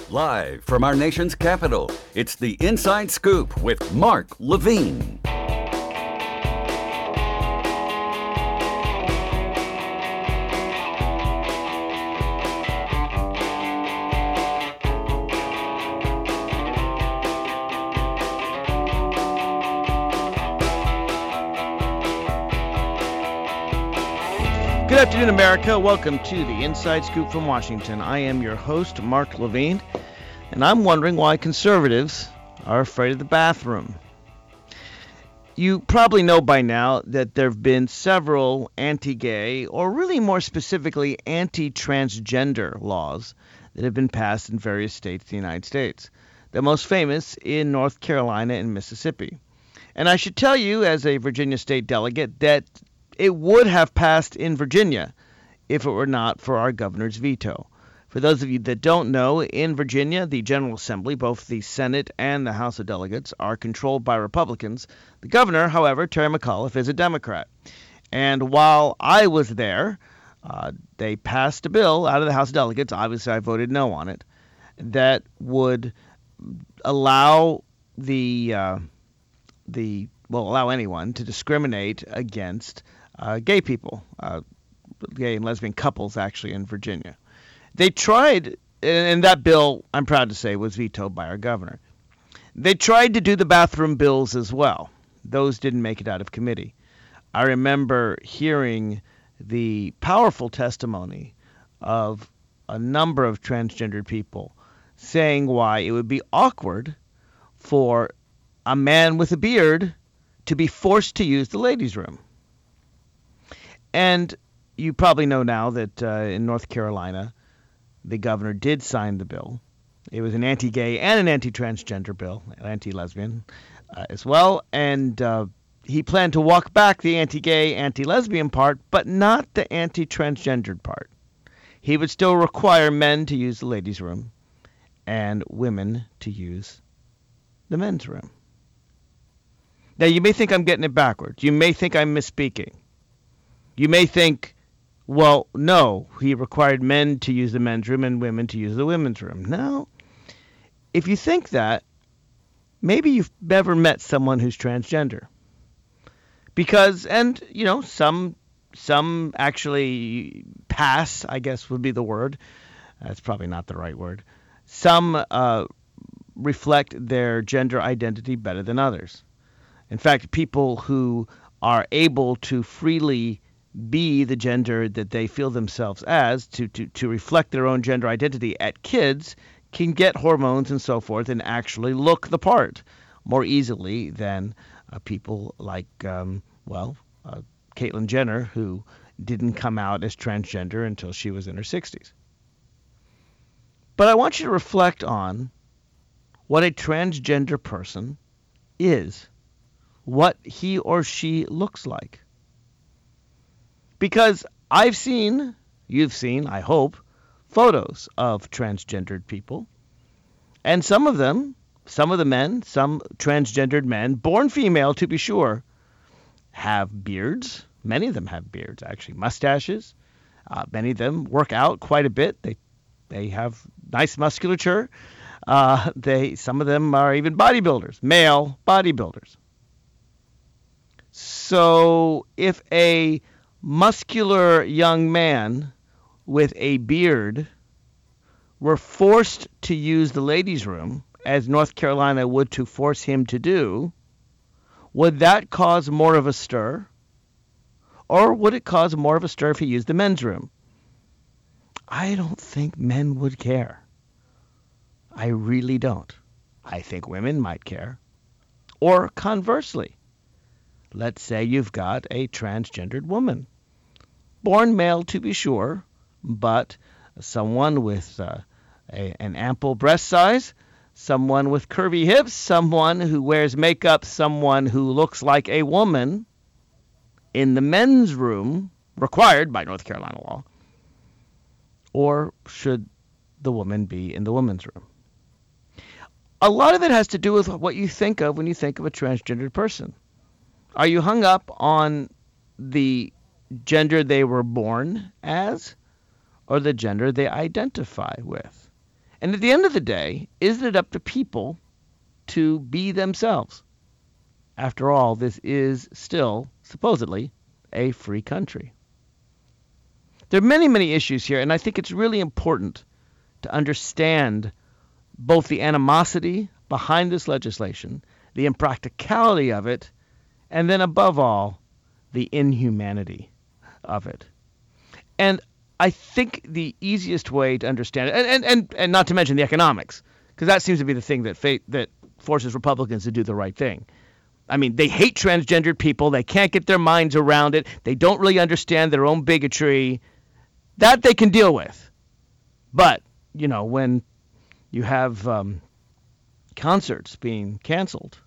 Live from our nation's capital, it's the Inside Scoop with Mark Levine. Good afternoon, America. Welcome to the Inside Scoop from Washington. I am your host, Mark Levine, and I'm wondering why conservatives are afraid of the bathroom. You probably know by now that there have been several anti-gay, or really more specifically anti-transgender laws that have been passed in various states of the United States. The most famous in North Carolina and Mississippi. And I should tell you, as a Virginia state delegate, that it would have passed in Virginia if it were not for our governor's veto. For those of you that don't know, in Virginia, the General Assembly, both the Senate and the House of Delegates, are controlled by Republicans. The governor, however, Terry McAuliffe, is a Democrat. And while I was there, they passed a bill out of the House of Delegates, obviously I voted no on it, that would allow allow anyone to discriminate against gay people, gay and lesbian couples, actually, in Virginia. They tried, and that bill, I'm proud to say, was vetoed by our governor. They tried to do the bathroom bills as well. Those didn't make it out of committee. I remember hearing the powerful testimony of a number of transgendered people saying why it would be awkward for a man with a beard to be forced to use the ladies' room. And you probably know now that in North Carolina, the governor did sign the bill. It was an anti-gay and an anti-transgender bill, an anti-lesbian as well. And he planned to walk back the anti-gay, anti-lesbian part, but not the anti-transgendered part. He would still require men to use the ladies' room and women to use the men's room. Now, you may think I'm getting it backwards. You may think I'm misspeaking. You may think, well, no, he required men to use the men's room and women to use the women's room. No. If you think that, maybe you've never met someone who's transgender. Because, and, you know, some actually pass, I guess would be the word. That's probably not the right word. Some reflect their gender identity better than others. In fact, people who are able to freely be the gender that they feel themselves as, to reflect their own gender identity at kids, can get hormones and so forth and actually look the part more easily than people like, Caitlyn Jenner, who didn't come out as transgender until she was in her 60s. But I want you to reflect on what a transgender person is, what he or she looks like. Because I've seen, you've seen, I hope, photos of transgendered people. And some of the men, some transgendered men, born female to be sure, have beards. Many of them have beards, actually, mustaches. Many of them work out quite a bit. They have nice musculature. Some of them are even bodybuilders, male bodybuilders. So if a muscular young man with a beard were forced to use the ladies' room, as North Carolina would to force him to do, would that cause more of a stir? Or would it cause more of a stir if he used the men's room? I don't think men would care. I really don't. I think women might care. Or conversely, let's say you've got a transgendered woman, born male to be sure, but someone with an ample breast size, someone with curvy hips, someone who wears makeup, someone who looks like a woman in the men's room, required by North Carolina law, or should the woman be in the women's room? A lot of it has to do with what you think of when you think of a transgendered person. Are you hung up on the gender they were born as or the gender they identify with? And at the end of the day, isn't it up to people to be themselves? After all, this is still, supposedly, a free country. There are many, many issues here, and I think it's really important to understand both the animosity behind this legislation, the impracticality of it, and then above all, the inhumanity of it. And I think the easiest way to understand it, and not to mention the economics, because that seems to be the thing that forces Republicans to do the right thing. I mean, they hate transgendered people. They can't get their minds around it. They don't really understand their own bigotry. That they can deal with. But, when you have concerts being canceled,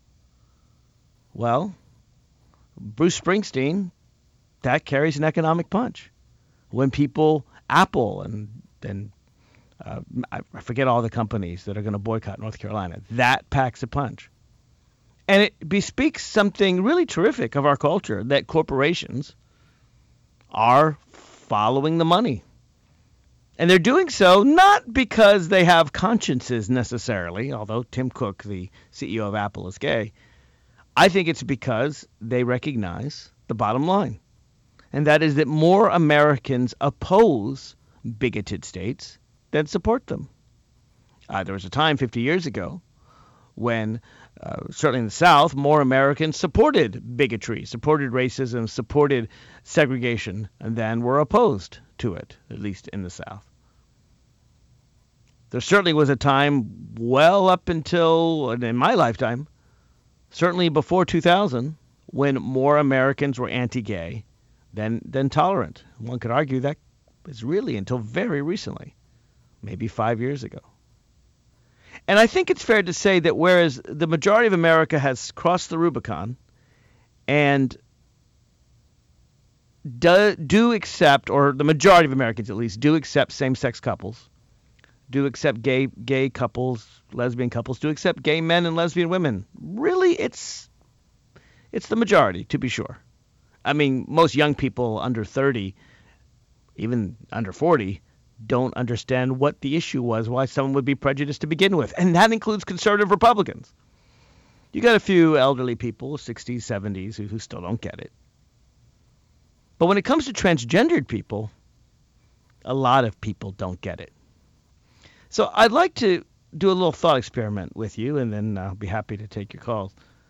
well, Bruce Springsteen, that carries an economic punch. When Apple and I forget all the companies that are going to boycott North Carolina, that packs a punch. And it bespeaks something really terrific of our culture, that corporations are following the money. And they're doing so not because they have consciences necessarily, although Tim Cook, the CEO of Apple, is gay. I think it's because they recognize the bottom line. And that is that more Americans oppose bigoted states than support them. There was a time 50 years ago when, certainly in the South, more Americans supported bigotry, supported racism, supported segregation, than were opposed to it, at least in the South. There certainly was a time well up until, in my lifetime, certainly before 2000, when more Americans were anti-gay than tolerant. One could argue that was really until very recently, maybe 5 years ago. And I think it's fair to say that whereas the majority of America has crossed the Rubicon and do accept, or the majority of Americans at least, do accept same-sex couples, do accept gay couples, lesbian couples, do accept gay men and lesbian women. Really, it's the majority, to be sure. I mean, most young people under 30, even under 40, don't understand what the issue was, why someone would be prejudiced to begin with. And that includes conservative Republicans. You got a few elderly people, 60s, 70s, who still don't get it. But when it comes to transgendered people, a lot of people don't get it. So I'd like to do a little thought experiment with you, and then I'll be happy to take your calls.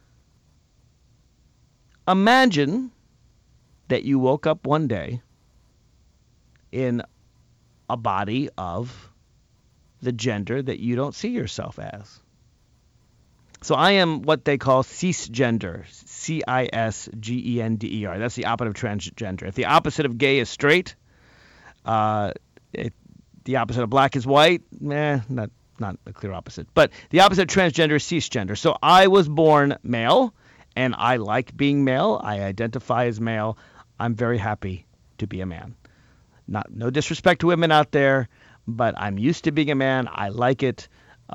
Imagine that you woke up one day in a body of the gender that you don't see yourself as. So I am what they call cisgender, Cisgender. That's the opposite of transgender. If the opposite of gay is straight, the opposite of black is white, not the clear opposite. But the opposite of transgender is cisgender. So I was born male, and I like being male. I identify as male. I'm very happy to be a man. No disrespect to women out there, but I'm used to being a man. I like it,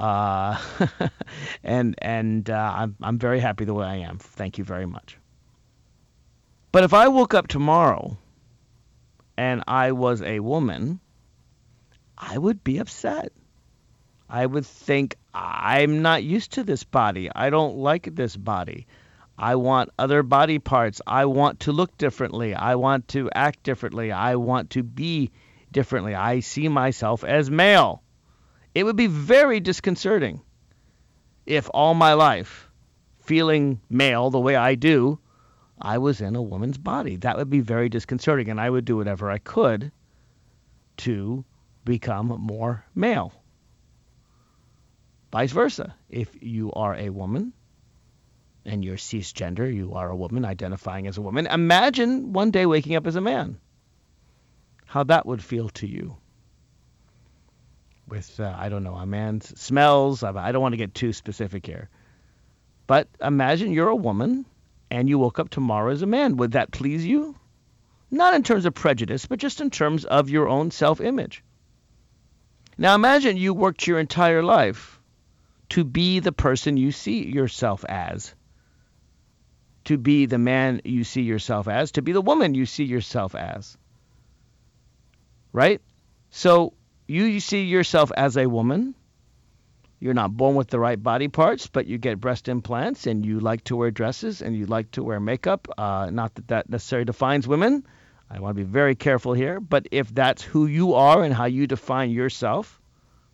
and I'm very happy the way I am. Thank you very much. But if I woke up tomorrow and I was a woman, I would be upset. I would think, I'm not used to this body. I don't like this body. I want other body parts. I want to look differently. I want to act differently. I want to be differently. I see myself as male. It would be very disconcerting if all my life, feeling male the way I do, I was in a woman's body. That would be very disconcerting, and I would do whatever I could to become more male. Vice versa. If you are a woman, and you're cisgender, you are a woman identifying as a woman, imagine one day waking up as a man. How that would feel to you. With, I don't know, a man's smells. I don't want to get too specific here. But imagine you're a woman and you woke up tomorrow as a man. Would that please you? Not in terms of prejudice, but just in terms of your own self-image. Now imagine you worked your entire life to be the person you see yourself as. To be the man you see yourself as, to be the woman you see yourself as. Right? So you see yourself as a woman. You're not born with the right body parts, but you get breast implants and you like to wear dresses and you like to wear makeup. Not that that necessarily defines women. I want to be very careful here. But if that's who you are and how you define yourself,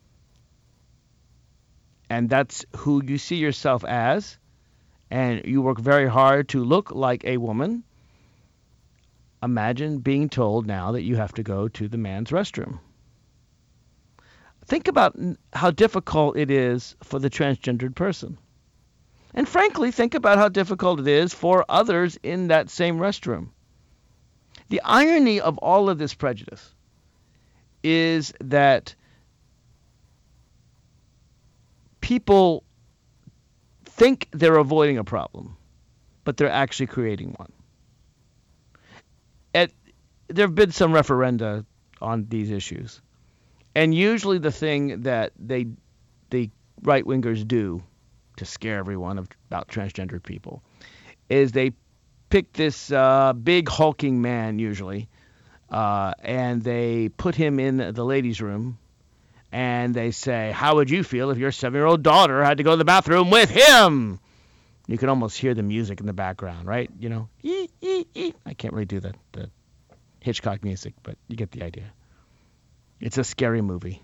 and that's who you see yourself as, and you work very hard to look like a woman, imagine being told now that you have to go to the man's restroom. Think about how difficult it is for the transgendered person. And frankly, think about how difficult it is for others in that same restroom. The irony of all of this prejudice is that people think they're avoiding a problem, but they're actually creating one. There have been some referenda on these issues. And usually the thing that the right-wingers do to scare everyone about transgendered people is they pick this big hulking man usually, and they put him in the ladies' room, and they say, how would you feel if your 7-year-old daughter had to go to the bathroom with him? You can almost hear the music in the background, right? You know, I can't really do the Hitchcock music, but you get the idea. It's a scary movie.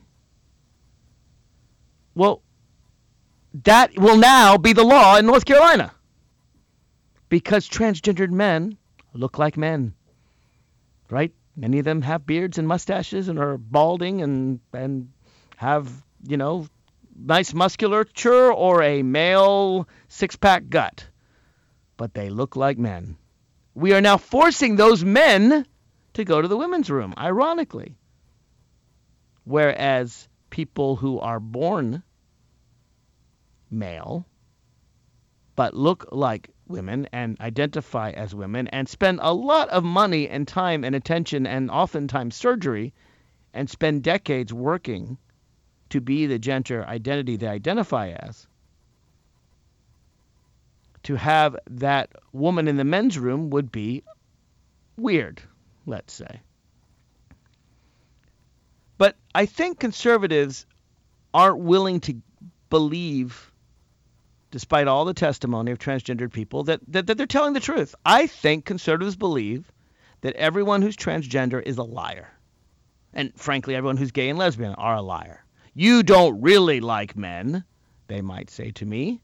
Well, that will now be the law in North Carolina because transgendered men look like men, right? Many of them have beards and mustaches and are balding and have, you know, nice musculature or a male six-pack gut, but they look like men. We are now forcing those men to go to the women's room, ironically. Whereas people who are born male but look like women and identify as women and spend a lot of money and time and attention and oftentimes surgery and spend decades working to be the gender identity they identify as, to have that woman in the men's room would be weird, let's say. But I think conservatives aren't willing to believe, despite all the testimony of transgendered people, that they're telling the truth. I think conservatives believe that everyone who's transgender is a liar. And frankly, everyone who's gay and lesbian are a liar. You don't really like men, they might say to me.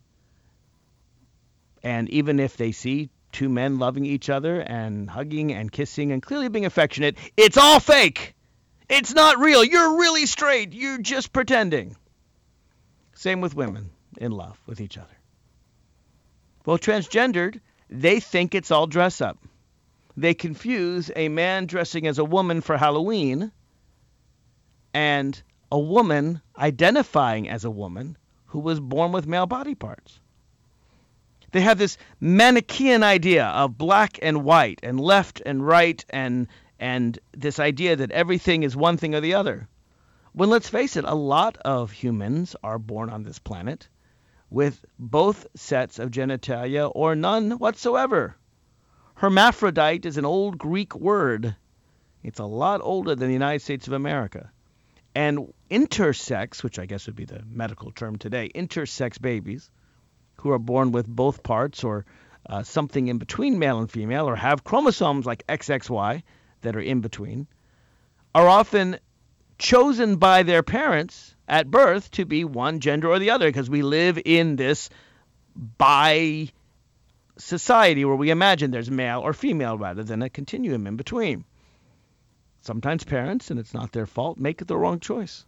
And even if they see two men loving each other and hugging and kissing and clearly being affectionate, it's all fake. It's not real. You're really straight. You're just pretending. Same with women in love with each other. Well, transgendered, they think it's all dress up. They confuse a man dressing as a woman for Halloween and a woman identifying as a woman who was born with male body parts. They have this Manichaean idea of black and white and left and right and this idea that everything is one thing or the other. When, let's face it, a lot of humans are born on this planet with both sets of genitalia or none whatsoever. Hermaphrodite is an old Greek word. It's a lot older than the United States of America. And intersex, which I guess would be the medical term today, intersex babies who are born with both parts or something in between male and female or have chromosomes like XXY that are in between, are often chosen by their parents at birth to be one gender or the other because we live in this bi society where we imagine there's male or female rather than a continuum in between. Sometimes parents, and it's not their fault, make the wrong choice.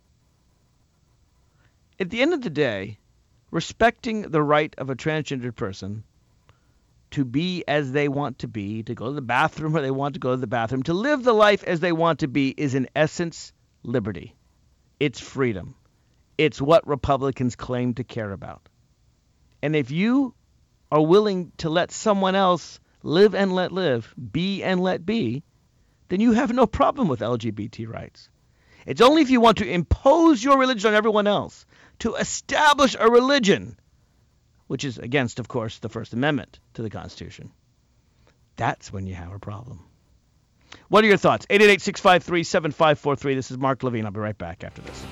At the end of the day, respecting the right of a transgendered person to be as they want to be, to go to the bathroom where they want to go to the bathroom, to live the life as they want to be is in essence liberty. It's freedom. It's what Republicans claim to care about. And if you are willing to let someone else live and let live, be and let be, then you have no problem with LGBT rights. It's only if you want to impose your religion on everyone else, to establish a religion, which is against, of course, the First Amendment to the Constitution, that's when you have a problem. What are your thoughts? 888-653-7543. This is Mark Levine. I'll be right back after this.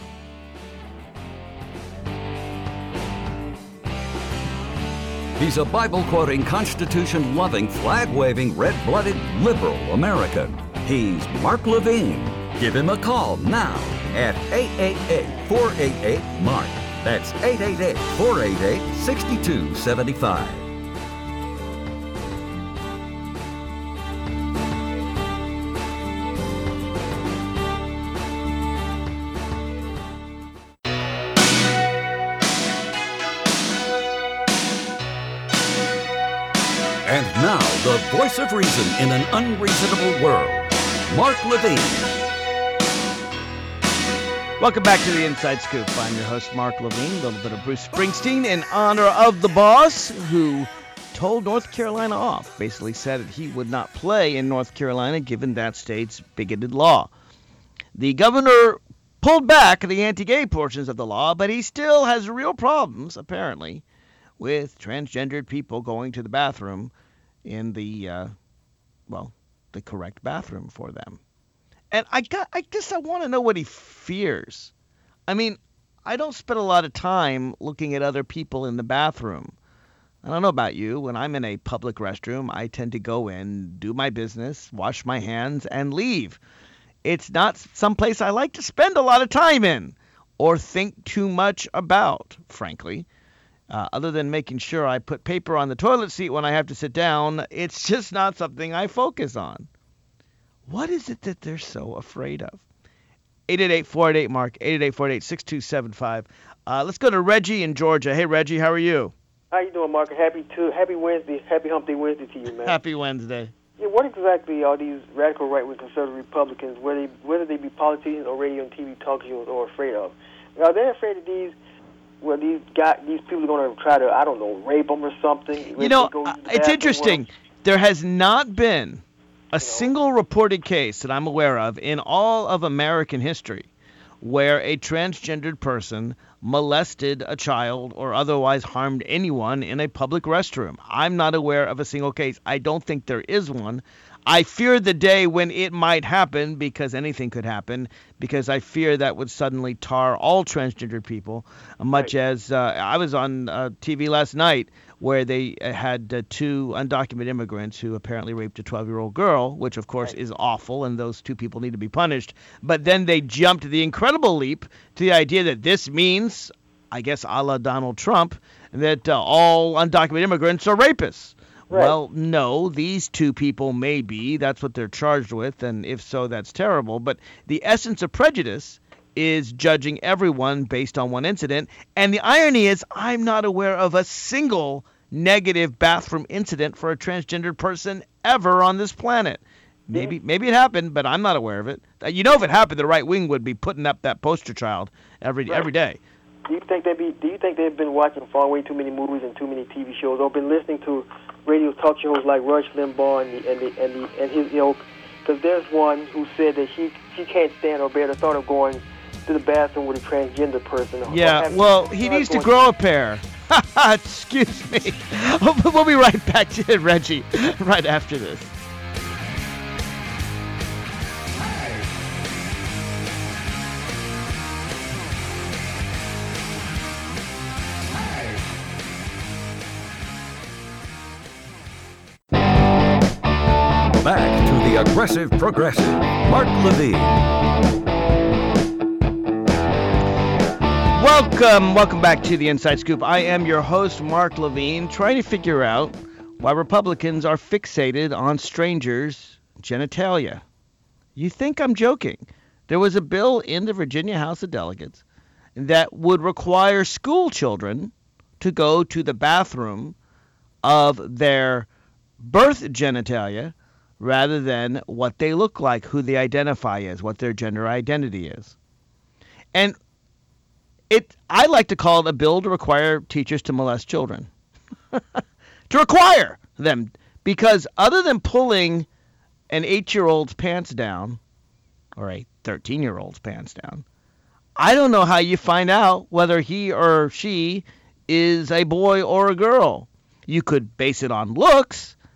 He's a Bible-quoting, Constitution-loving, flag-waving, red-blooded, liberal American. He's Mark Levine. Give him a call now at 888-488-MARK. That's 888-488-6275. And now, the voice of reason in an unreasonable world, Mark Levine. Welcome back to the Inside Scoop. I'm your host, Mark Levine. A little bit of Bruce Springsteen in honor of the boss who told North Carolina off. Basically said that he would not play in North Carolina given that state's bigoted law. The governor pulled back the anti-gay portions of the law, but he still has real problems, apparently, with transgendered people going to the bathroom in the correct bathroom for them. And I guess I want to know what he fears. I mean, I don't spend a lot of time looking at other people in the bathroom. I don't know about you. When I'm in a public restroom, I tend to go in, do my business, wash my hands, and leave. It's not someplace I like to spend a lot of time in or think too much about, frankly. Other than making sure I put paper on the toilet seat when I have to sit down, it's just not something I focus on. What is it that they're so afraid of? 888-488-MARK, 888-488-6275. Let's go to Reggie in Georgia. Hey, Reggie, how are you? How you doing, Mark? Happy Wednesday. Happy Hump Day Wednesday to you, man. Happy Wednesday. Yeah, what exactly are these radical right-wing conservative Republicans, whether they be politicians or radio and TV talk shows, are afraid of? Are they afraid of these people are going to try to, I don't know, rape them or something? You know, it's interesting. There has not been a single reported case that I'm aware of in all of American history where a transgendered person molested a child or otherwise harmed anyone in a public restroom. I'm not aware of a single case. I don't think there is one. I fear the day when it might happen, because anything could happen, because I fear that would suddenly tar all transgender people, much as I was on TV last night where they had two undocumented immigrants who apparently raped a 12-year-old girl, which, of course, is awful, and those two people need to be punished. But then they jumped the incredible leap to the idea that this means, I guess a la Donald Trump, that all undocumented immigrants are rapists. Right. Well, no, these two people may be. That's what they're charged with, and if so, that's terrible. But the essence of prejudice is judging everyone based on one incident. And the irony is I'm not aware of a single negative bathroom incident for a transgendered person ever on this planet. Maybe it happened, but I'm not aware of it. You know, if it happened, the right wing would be putting up that poster child every day. Do you think they've been watching far way too many movies and too many TV shows, or been listening to radio talk shows like Rush Limbaugh and his ilk? Because there's one who said that she can't stand or bear the thought of going to the bathroom with a transgender person. Yeah, well, he needs to grow a pair. Excuse me. We'll be right back to Reggie right after this. Back to the Aggressive Progressive, Mark Levine. Welcome back to the Inside Scoop. I am your host, Mark Levine, trying to figure out why Republicans are fixated on strangers' genitalia. You think I'm joking? There was a bill in the Virginia House of Delegates that would require school children to go to the bathroom of their birth genitalia rather than what they look like, who they identify as, what their gender identity is. And I like to call it a bill to require teachers to molest children. To require them. Because other than pulling an 8-year-old's pants down, or a 13-year-old's pants down, I don't know how you find out whether he or she is a boy or a girl. You could base it on looks,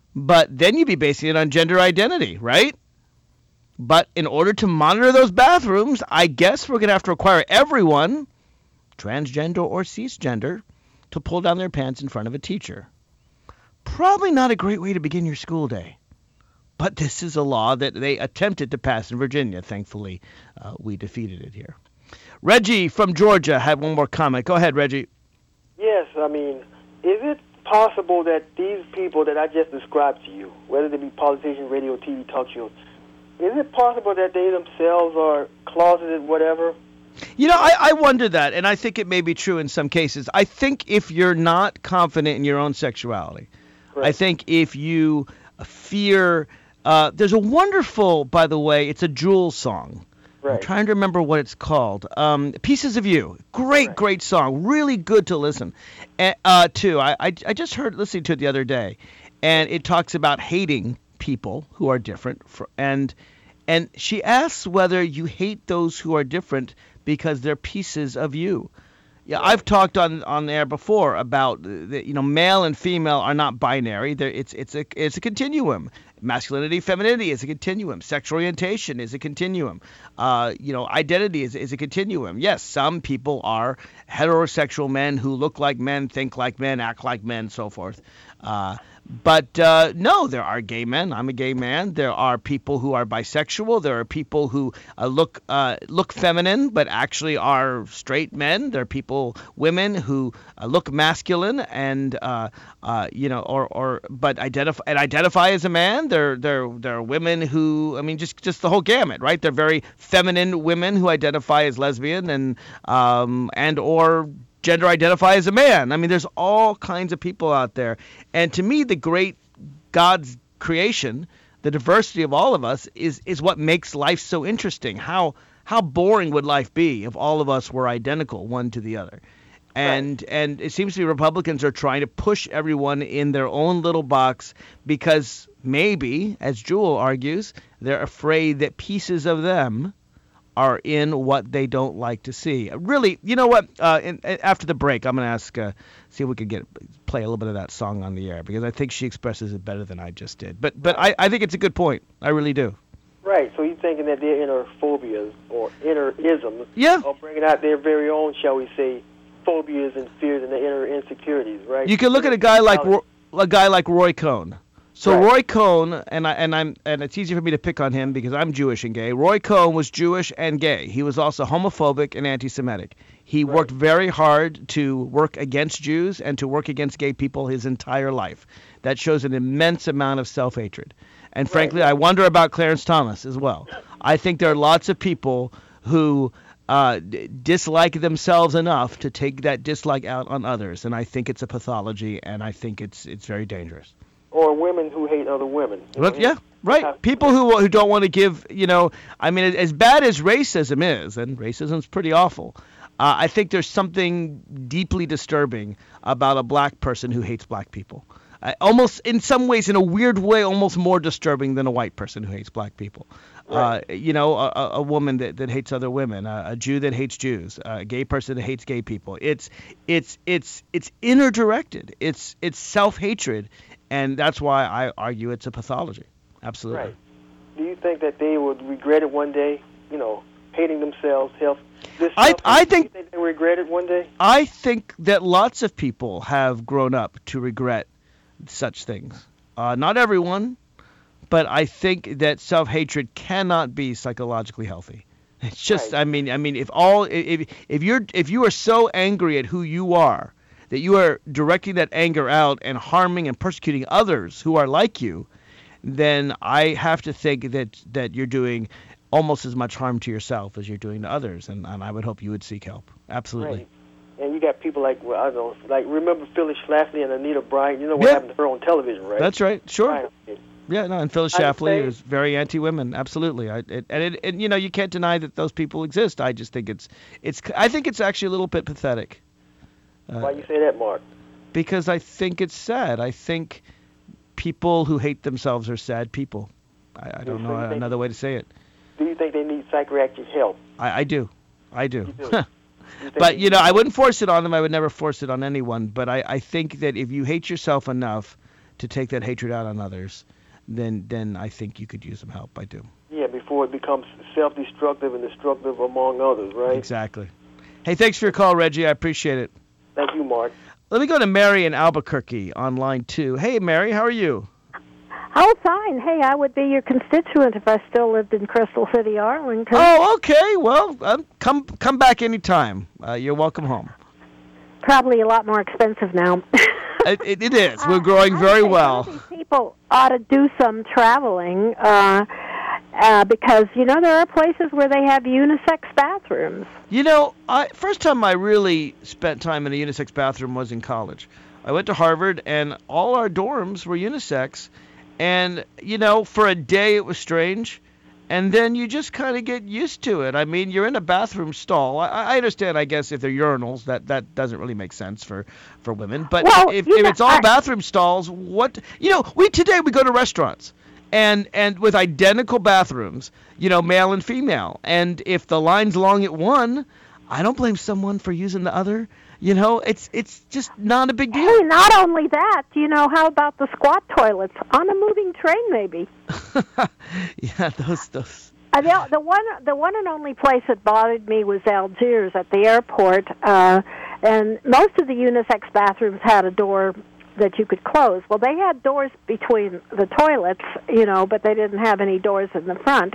But then you'd be basing it on gender identity, right? But in order to monitor those bathrooms, I guess we're going to have to require everyone, transgender or cisgender, to pull down their pants in front of a teacher. Probably not a great way to begin your school day. But this is a law that they attempted to pass in Virginia. Thankfully, we defeated it here. Reggie from Georgia had one more comment. Go ahead, Reggie. Yes, I mean, is it possible that these people that I just described to you, whether they be politicians, radio, TV, talk shows, is it possible that they themselves are closeted, whatever? You know, I wonder that, and I think it may be true in some cases. I think if you're not confident in your own sexuality, Correct. I think if you fear, there's a wonderful, by the way, it's a Jewel song. I'm Right. trying to remember what it's called. Pieces of You. Great, Right. great song. Really good to listen to. I just heard listening to it the other day, and it talks about hating people who are different, and she asks whether you hate those who are different because they're pieces of you. Yeah, I've talked on air before about male and female are not binary. It's a continuum. Masculinity, femininity is a continuum. Sexual orientation is a continuum. Identity is a continuum. Yes, some people are heterosexual men who look like men, think like men, act like men, so forth. But no, there are gay men. I'm a gay man. There are people who are bisexual. There are people who look feminine but actually are straight men. There are women who look masculine and but identify as a man. There are women who, I mean, just the whole gamut, right? They're very feminine women who identify as lesbian and or gender identify as a man. I mean, there's all kinds of people out there. And to me, the great God's creation, the diversity of all of us is what makes life so interesting. How boring would life be if all of us were identical one to the other? And it seems to me Republicans are trying to push everyone in their own little box because maybe, as Jewel argues, they're afraid that pieces of them are in what they don't like to see. Really, you know what? After the break, I'm going to ask, see if we can play a little bit of that song on the air because I think she expresses it better than I just did. But I think it's a good point. I really do. Right. So you're thinking that their inner phobias or inner isms are bringing out their very own, shall we say, phobias and fears and their inner insecurities, right? You can look at a guy like Roy Cohn. So right. Roy Cohn, and it's easy for me to pick on him because I'm Jewish and gay. Roy Cohn was Jewish and gay. He was also homophobic and anti-Semitic. He worked very hard to work against Jews and to work against gay people his entire life. That shows an immense amount of self-hatred. And frankly, I wonder about Clarence Thomas as well. I think there are lots of people who dislike themselves enough to take that dislike out on others, and I think it's a pathology, and I think it's very dangerous. Or women who hate other women. Yeah, right. People who don't want to give, I mean, as bad as racism is, and racism's pretty awful, I think there's something deeply disturbing about a black person who hates black people. Almost, in some ways, in a weird way, almost more disturbing than a white person who hates black people. Right. A woman that hates other women, a Jew that hates Jews, a gay person that hates gay people. It's inner directed. It's self-hatred. And that's why I argue it's a pathology. Absolutely. Right. Do you think that they would regret it one day? Hating themselves, I think they regret it one day. I think that lots of people have grown up to regret such things. Not everyone, but I think that self-hatred cannot be psychologically healthy. It's just, right. I mean, if you are so angry at who you are, that you are directing that anger out and harming and persecuting others who are like you, then I have to think that you're doing almost as much harm to yourself as you're doing to others, and I would hope you would seek help. Absolutely. Right. And you got people like, remember Phyllis Schlafly and Anita Bryant? You know what happened to her on television, right? That's right. Sure. Right. Yeah, no, and Phyllis Schlafly was very anti-women. Absolutely. And you can't deny that those people exist. I just think I think it's actually a little bit pathetic. Why you say that, Mark? Because I think it's sad. I think people who hate themselves are sad people. I don't know another way to say it. Do you think they need psychiatric help? I do. You do. But, I wouldn't force it on them. I would never force it on anyone. But I think that if you hate yourself enough to take that hatred out on others, then I think you could use some help. I do. Yeah, before it becomes self-destructive and destructive among others, right? Exactly. Hey, thanks for your call, Reggie. I appreciate it. Thank you, Mark. Let me go to Mary in Albuquerque on line 2. Hey, Mary, how are you? Oh, fine. Hey, I would be your constituent if I still lived in Crystal City, Arlington. Oh, okay. Well, come back anytime. You're welcome home. Probably a lot more expensive now. It is. We're growing very well. These people ought to do some traveling because, there are places where they have unisex bathrooms. First time I really spent time in a unisex bathroom was in college. I went to Harvard, and all our dorms were unisex. And, for a day it was strange, and then you just kind of get used to it. I mean, you're in a bathroom stall. I understand, I guess, if they're urinals, that doesn't really make sense for women. But if it's all bathroom stalls, today we go to restaurants, and with identical bathrooms, male and female. And if the line's long at one, I don't blame someone for using the other. It's just not a big deal. Hey, not only that, how about the squat toilets on a moving train, maybe? Yeah, those. The one and only place that bothered me was Algiers at the airport, and most of the unisex bathrooms had a door that you could close. Well, they had doors between the toilets, but they didn't have any doors in the front.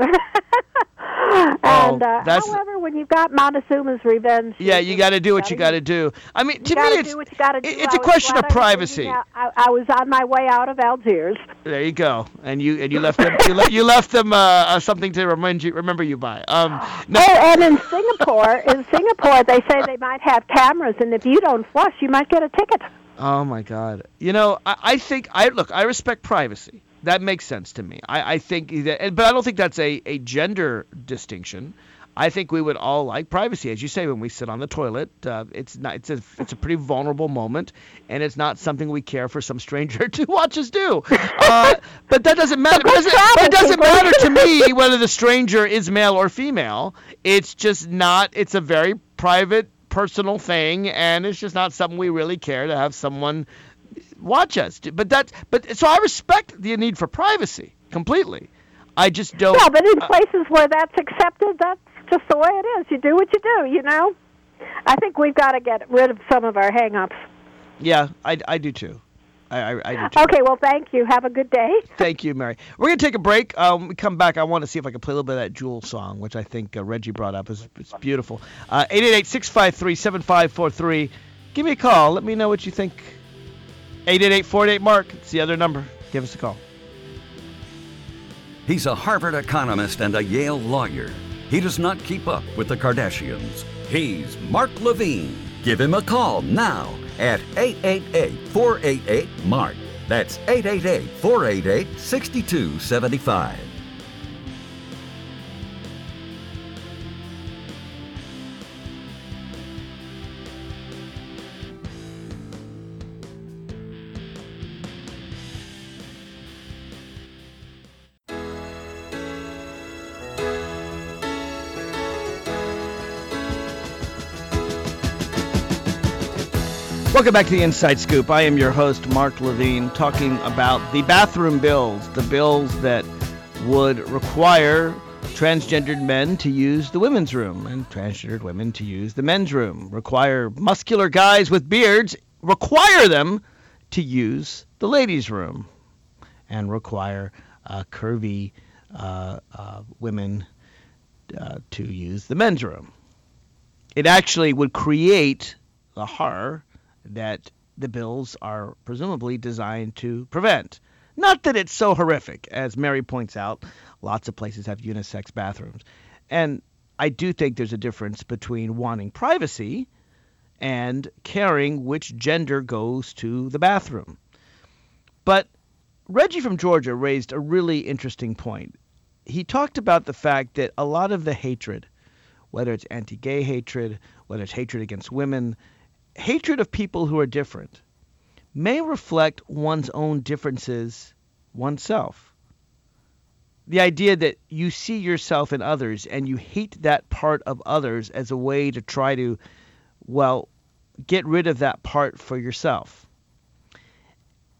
However, when you've got Montezuma's revenge... Yeah, you got to do what you got to do. I mean, to me, it's a question of privacy. I was on my way out of Algiers. There you go. And you left them you left them something to remember you by. And in Singapore, they say they might have cameras, and if you don't flush, you might get a ticket. Oh my God! I respect privacy. That makes sense to me. I think that, but I don't think that's a gender distinction. I think we would all like privacy, as you say, when we sit on the toilet. It's a pretty vulnerable moment, and it's not something we care for some stranger to watch us do. But that doesn't matter. It doesn't matter to me whether the stranger is male or female. It's just not. It's a very private, personal thing, and it's just not something we really care to have someone watch us. So I respect the need for privacy completely. I just don't. Yeah, but in places where that's accepted, that's just the way it is. You do what you do, I think we've got to get rid of some of our hang-ups. Yeah, I do too. I do too. Okay, well, thank you. Have a good day. Thank you, Mary. We're going to take a break. When we come back, I want to see if I can play a little bit of that Jewel song, which I think Reggie brought up. It's beautiful. 888-653-7543. Give me a call. Let me know what you think. 888-48-MARK. It's the other number. Give us a call. He's a Harvard economist and a Yale lawyer. He does not keep up with the Kardashians. He's Mark Levine. Give him a call now at 888-488-MARK. That's 888-488-6275. Welcome back to the Inside Scoop. I am your host, Mark Levine, talking about the bathroom bills, the bills that would require transgendered men to use the women's room and transgendered women to use the men's room, require muscular guys with beards, require them to use the ladies' room, and require curvy women to use the men's room. It actually would create the horror that the bills are presumably designed to prevent. Not that it's so horrific. As Mary points out, lots of places have unisex bathrooms. And I do think there's a difference between wanting privacy and caring which gender goes to the bathroom. But Reggie from Georgia raised a really interesting point. He talked about the fact that a lot of the hatred, whether it's anti-gay hatred, whether it's hatred against women, hatred of people who are different, may reflect one's own differences oneself. The idea that you see yourself in others and you hate that part of others as a way to try to, get rid of that part for yourself.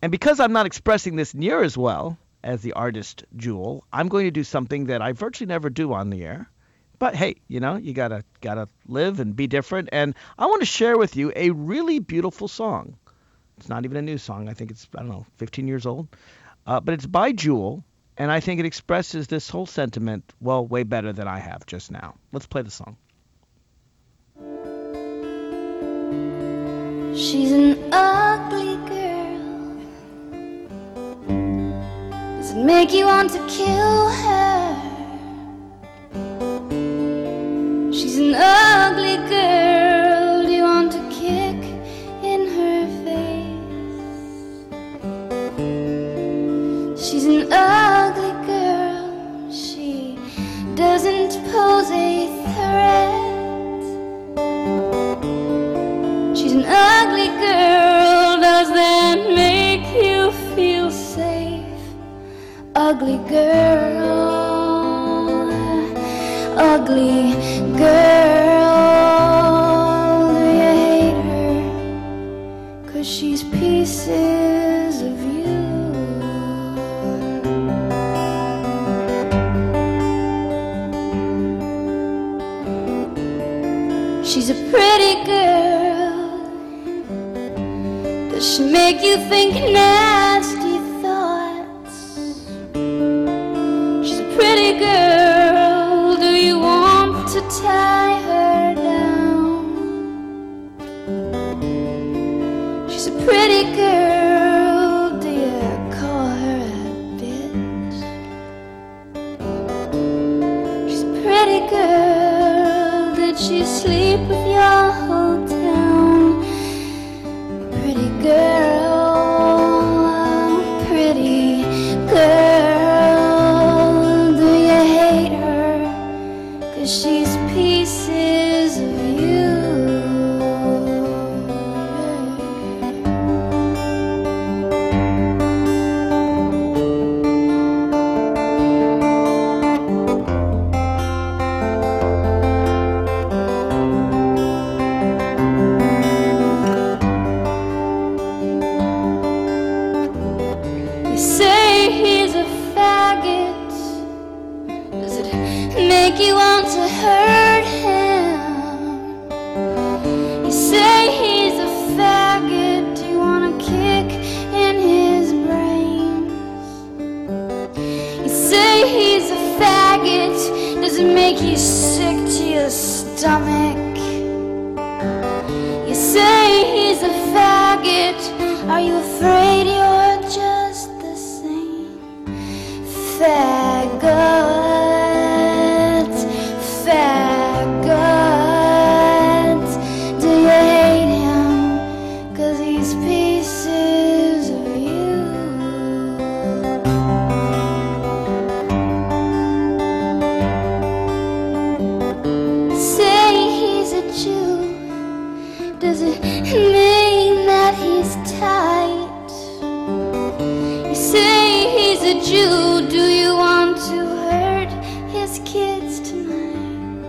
And because I'm not expressing this near as well as the artist Jewel, I'm going to do something that I virtually never do on the air. But hey, you gotta live and be different. And I want to share with you a really beautiful song. It's not even a new song. I think it's, 15 years old. But it's by Jewel, and I think it expresses this whole sentiment, well, way better than I have just now. Let's play the song. She's an ugly girl. Does it make you want to kill her? She's an ugly girl. Do you want to kick in her face? She's an ugly girl. She doesn't pose a threat. She's an ugly girl. Does that make you feel safe? Ugly girl. Ugly girl, do you hate her? 'Cause she's pieces of you. She's a pretty girl. Does she make you think nasty thoughts? She's a pretty girl. To tie her down. She's a pretty girl. Do you call her a bitch? She's a pretty girl. Did she sleep with your whole town? Pretty girl, pretty girl. Do you hate her? 'Cause she's pieces of you. You say he's a faggot. Does it make you want to hurt him? You say he's a faggot. Do you want to kick in his brains? You say he's a faggot. Does it make you sick to your stomach? You say he's a faggot. Are you afraid you're just the same? Faggot, faggot. Do you hate him? 'Cause he's pieces of you. Say he's a Jew. Does it mean that he's tight? You say he's a Jew. Do you want to hurt his kids tonight?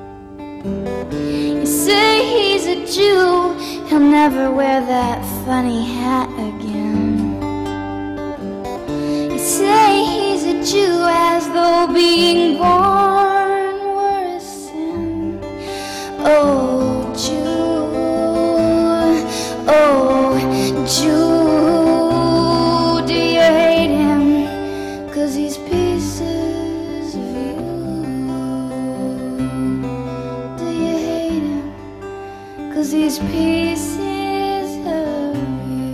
You say he's a Jew. He'll never wear that funny hat again. You say he's a Jew as though being born were a sin. Oh, Jew, oh, Jew. Do you hate him? 'Cause he's pieces of you. Do you hate him? 'Cause he's pieces of you.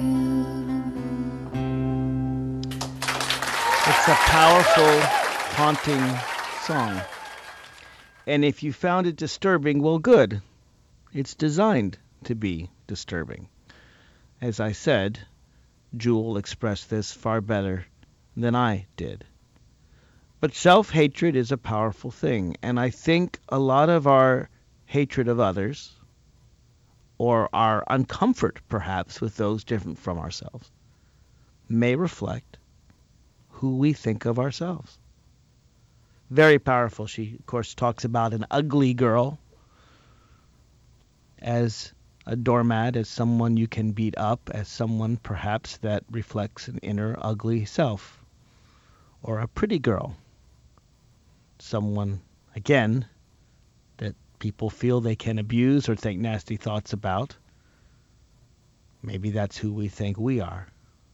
It's a powerful, haunting song. And if you found it disturbing, well, good. It's designed to be disturbing. As I said, Jewel expressed this far better than I did. But self-hatred is a powerful thing, and I think a lot of our hatred of others, or our uncomfort perhaps with those different from ourselves, may reflect who we think of ourselves. Very powerful. She, of course, talks about an ugly girl as a doormat as someone you can beat up, as someone perhaps that reflects an inner ugly self, or a pretty girl, someone, again, that people feel they can abuse or think nasty thoughts about. Maybe that's who we think we are.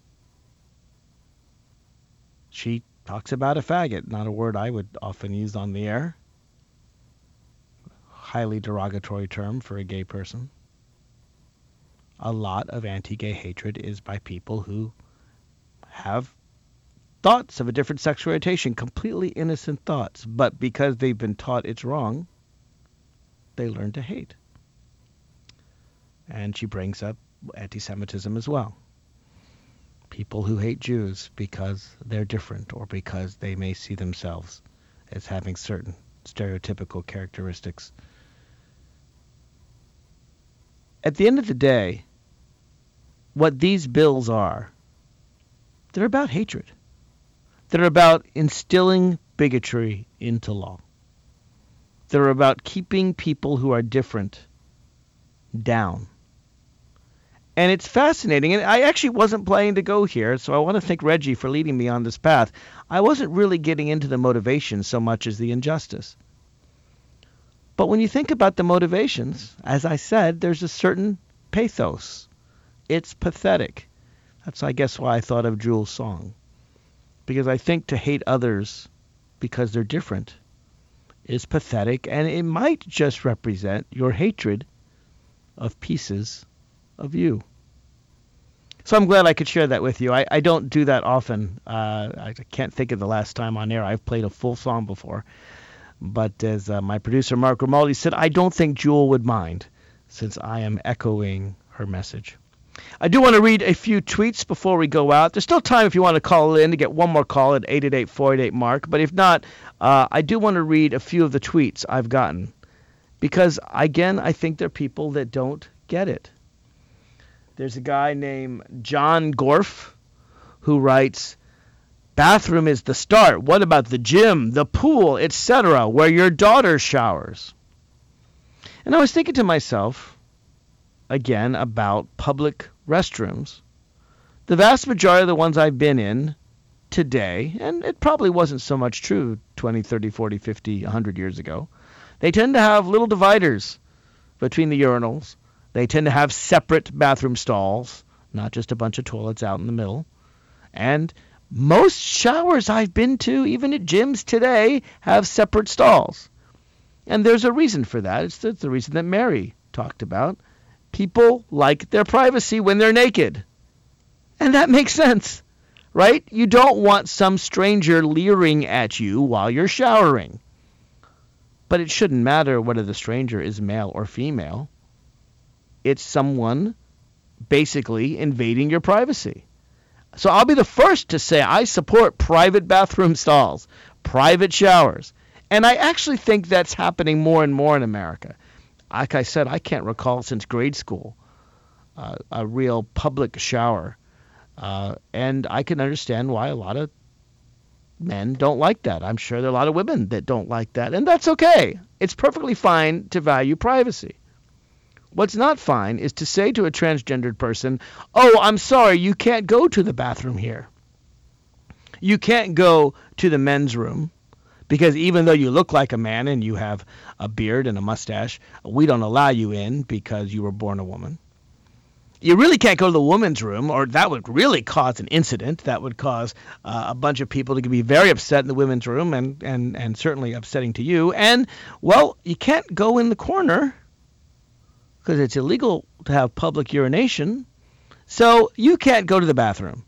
She talks about a faggot, not a word I would often use on the air. Highly derogatory term for a gay person. A lot of anti-gay hatred is by people who have thoughts of a different sexual orientation, completely innocent thoughts, but because they've been taught it's wrong, they learn to hate. And she brings up anti-Semitism as well. People who hate Jews because they're different or because they may see themselves as having certain stereotypical characteristics. At the end of the day, what these bills are, they're about hatred. They're about instilling bigotry into law. They're about keeping people who are different down. And it's fascinating, and I actually wasn't planning to go here, so I want to thank Reggie for leading me on this path. I wasn't really getting into the motivation so much as the injustice. But when you think about the motivations, as I said, there's a certain pathos. It's pathetic. That's, I guess, why I thought of Jewel's song. Because I think to hate others because they're different is pathetic, and it might just represent your hatred of pieces of you. So I'm glad I could share that with you. I don't do that often. I can't think of the last time on air I've played a full song before. But as my producer Mark Grimaldi said, I don't think Jewel would mind, since I am echoing her message. I do want to read a few tweets before we go out. There's still time if you want to call in to get one more call at 888-488-MARK. But if not, I do want to read a few of the tweets I've gotten. Because, again, I think there are people that don't get it. There's a guy named John Gorf who writes, bathroom is the start. What about the gym, the pool, etc., where your daughter showers? And I was thinking to myself, again, about public restrooms. The vast majority of the ones I've been in today, and it probably wasn't so much true 20, 30, 40, 50, 100 years ago, they tend to have little dividers between the urinals. They tend to have separate bathroom stalls, not just a bunch of toilets out in the middle. And most showers I've been to, even at gyms today, have separate stalls. And there's a reason for that. It's the reason that Mary talked about. People like their privacy when they're naked. And that makes sense, right? You don't want some stranger leering at you while you're showering. But it shouldn't matter whether the stranger is male or female. It's someone basically invading your privacy. So I'll be the first to say I support private bathroom stalls, private showers. And I actually think that's happening more and more in America. Like I said, I can't recall since grade school a real public shower. And I can understand why a lot of men don't like that. I'm sure there are a lot of women that don't like that. And that's okay. It's perfectly fine to value privacy. What's not fine is to say to a transgendered person, oh, I'm sorry, you can't go to the bathroom here. You can't go to the men's room because even though you look like a man and you have a beard and a mustache, we don't allow you in because you were born a woman. You really can't go to the women's room, or that would really cause an incident. That would cause a bunch of people to be very upset in the women's room and certainly upsetting to you. And, well, you can't go in the corner because it's illegal to have public urination. So you can't go to the bathroom,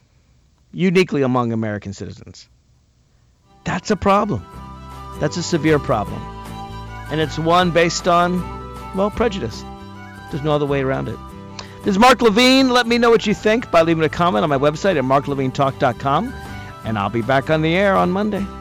uniquely among American citizens. That's a problem. That's a severe problem. And it's one based on, well, prejudice. There's no other way around it. This is Mark Levine. Let me know what you think by leaving a comment on my website at marklevinetalk.com. And I'll be back on the air on Monday.